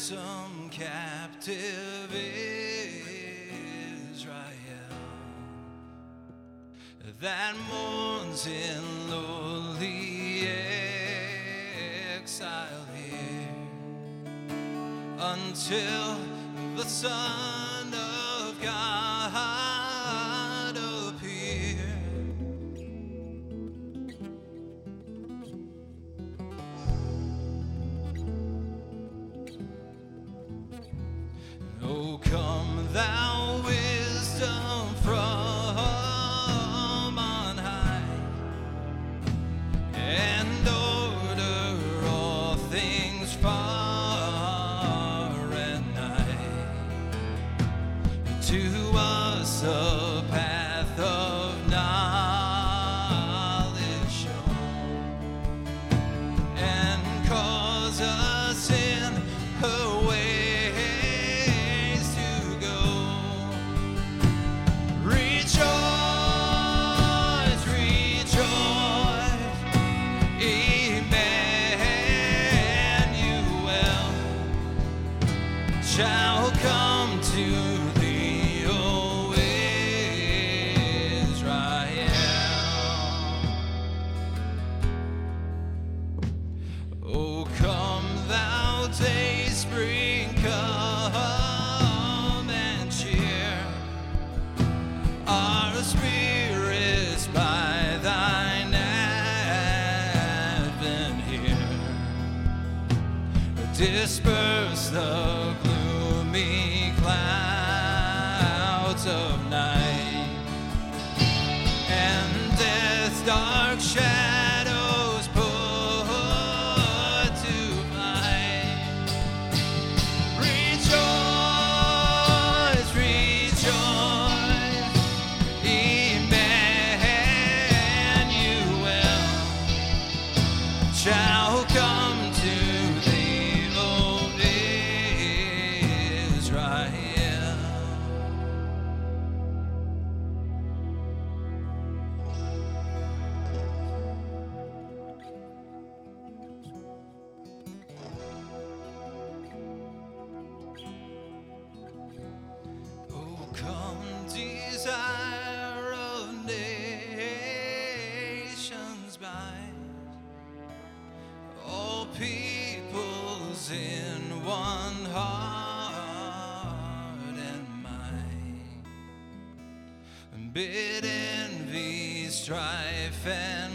ransom captive Israel that mourns in lowly exile here until the Son of God appear. Oh, come thou wisdom from on high, and order all things far and nigh. To us a path of knowledge shown, and cause us in her ways to go. Rejoice, rejoice, Emmanuel shall come to thee, O Israel. Oh, come thou dayspring, come and cheer our spirits by thine advent here. Disperse the gloomy clouds of night, and death's dark shadows put to flight. Rejoice, rejoice, Emmanuel shall come to thee, O Israel. Oh, come, desire of nations bind, all peoples in one heart and mind. Bid envy, strife, and